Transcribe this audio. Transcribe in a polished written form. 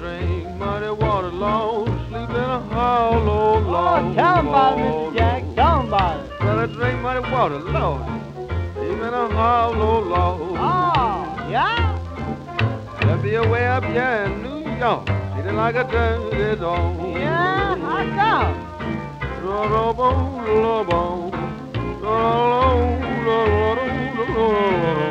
drink muddy water, Lord. Sleep in a hollow log. Oh, tell 'em about it, Mr. Jack. Tell 'em about it. Well, I drink muddy water, Lord. Sleep in a hollow log. Oh, yeah? There'll be a way up here in New York, feeling like a dirty dog. Yeah, how come? Lo-lo-bo, lo-bo, lo-lo-lo, lo-lo-lo, lo-lo-lo.